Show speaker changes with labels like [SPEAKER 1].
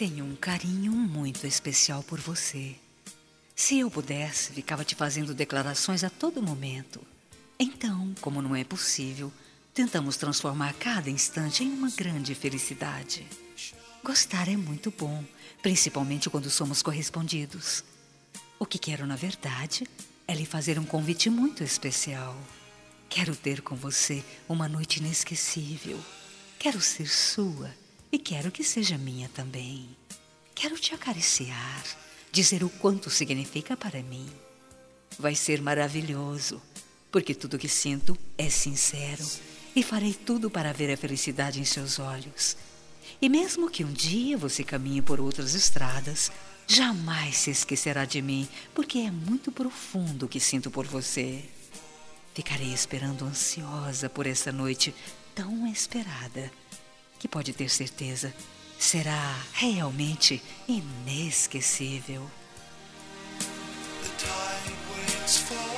[SPEAKER 1] Tenho um carinho muito especial por você. Se eu pudesse, ficava te fazendo declarações a todo momento. Então, como não é possível, tentamos transformar cada instante em uma grande felicidade. Gostar é muito bom, principalmente quando somos correspondidos. O que quero, na verdade, é lhe fazer um convite muito especial. Quero ter com você uma noite inesquecível. Quero ser sua e quero que seja minha também. Quero te acariciar, dizer o quanto significa para mim. Vai ser maravilhoso, porque tudo que sinto é sincero e farei tudo para ver a felicidade em seus olhos. E mesmo que um dia você caminhe por outras estradas, jamais se esquecerá de mim, porque é muito profundo o que sinto por você. Ficarei esperando ansiosa por essa noite tão esperada, que pode ter certeza, será realmente inesquecível.
[SPEAKER 2] The tide waits for